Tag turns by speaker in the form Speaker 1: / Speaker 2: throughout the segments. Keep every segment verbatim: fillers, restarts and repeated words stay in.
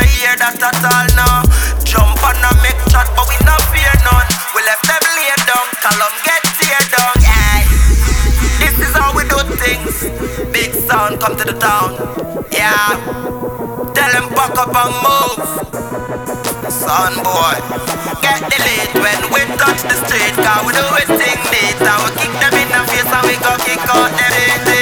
Speaker 1: not hear that at all now. Jump on a make chat, but we not fear none. We left them lay down, column get tear down. Yeah, this is how we do things. Big sound come to the town. Yeah, tell them pack up and move. Son boy, get the lead when we touch the street. Cause we do it thing neat. And we kick them in the face and we go kick out them.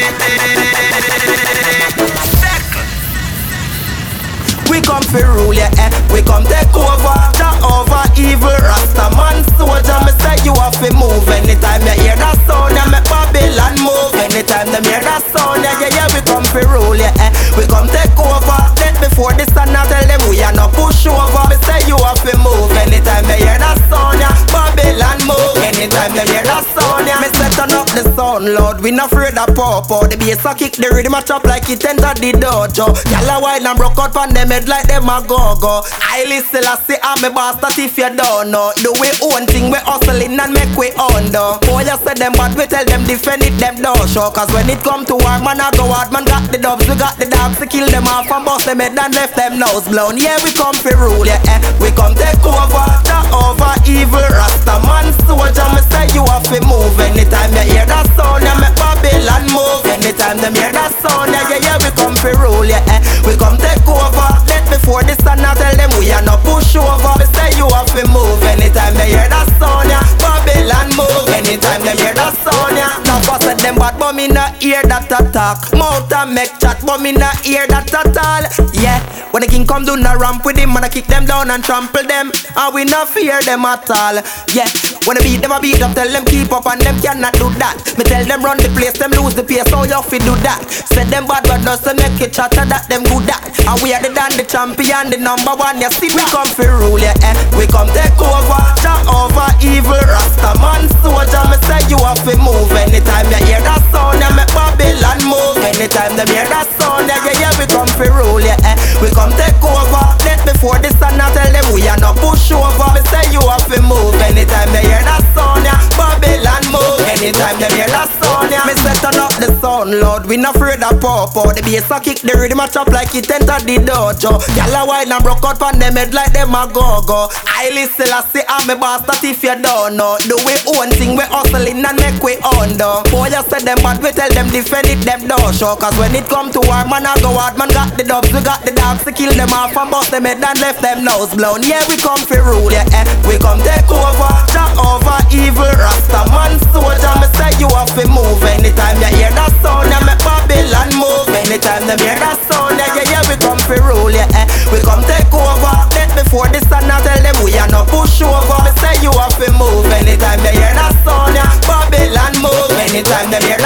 Speaker 1: We come for rule, yeah, eh. We come take over, the over evil Rasta man soldier. Me say you have to move. Anytime you hear that sound, yeah, make Babylon move. Anytime them hear that sound, yeah, yeah, yeah. We come for rule, yeah, eh. We come take over. Let before the sun, I tell them we are not push over. Me say you have to move. Anytime you hear that sound, yeah, Babylon move. Anytime them hear that sound, yeah, me say turn up the sound loud. We not afraid of pop out. The bass a kick the rhythm a chop like it enter the dojo. Y'all a wild and broke out from them like them a go-go. I listen, I say I'm a boss, that if you don't know. Do we own thing, we hustling and make we under. Boy, you say them but we tell them defend it, them don't show. Cause when it come to war, man I go hard, man got the dubs. We got the dogs to kill them off and bust them head and left them nose blown. Yeah, we come for rule, yeah, eh. We come take over, the over evil Rasta man soldier. Me say you have to move. Anytime you hear that sound, yeah, make Babylon move. Anytime them hear that sound, yeah, yeah, yeah, we come for rule, yeah, eh. We come take over. Let before the sun, I tell them we are not push over. Me say you have to move. Anytime they hear that sound, yeah, Babylon move. Anytime they hear that sound, yeah. Now I said them bad, but me not hear that attack. Mouth and make chat, but me not hear that at all. Yeah, when the king come do na ramp with him, man I kick them down and trample them, and we not fear them at all. Yeah, when I beat them, I beat up, tell them keep up, and them cannot do that. Me tell them run the place, them lose the pace, so you fi do that. Said them bad, but doesn't make it chatter that them good that. And we are the dan the champion, the number one. You see, we come for rule, yeah, eh. We come take over, the over evil Rasta man soldier. Me say you have to move. Anytime you hear that sound, yeah, make Babylon move. Anytime them hear that sound, yeah, yeah, yeah, we come for rule, yeah, eh. We come take over. Let before the sun, I tell them we are not push over. Me say you have to move. Anytime they hear that sound, yeah, Babylon move. Anytime they hear that sound, yeah, me say turn up the sound loud. We not afraid of pop out. The bass a kick the rhythm a chop like it enter the dojo. Y'all a wild and broke out from them head like them a go-go. I listen, I say I'm a boss, that if you don't know. Do we own thing, we hustling and make we under. Boy, you say them but we tell them defend it, them don't show. Cause when it come to war, man I go hard, man got the dubs. We got the dogs to kill them off and bust them head and left them nose blown. Yeah, we come for rule, yeah, eh. We come take over, the over evil Rasta man soldier. Me say you have to move. Anytime you hear that sound, yeah, make Babylon move. Anytime them hear that sound, yeah, yeah, yeah, we come for rule, yeah, eh. We come take over. Let before the sun, I tell them we are not push over. Me say you have to move. Anytime they hear that sound, yeah, Babylon move. Anytime they hear